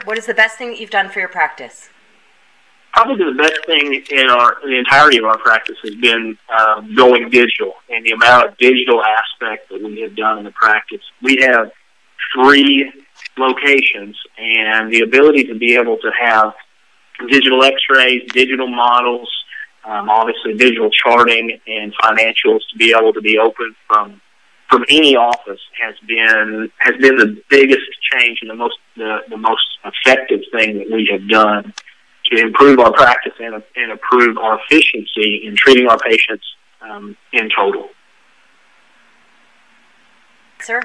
What is the best thing that you've done for your practice? Probably the best thing in the entirety of our practice has been going digital, and the amount of digital aspect that we have done in the practice. We have 3 locations, and the ability to be able to have digital x-rays, digital models, obviously digital charting and financials to be able to be open from any office has been the biggest change and the most effective thing that we have done to improve our practice and improve our efficiency in treating our patients in total.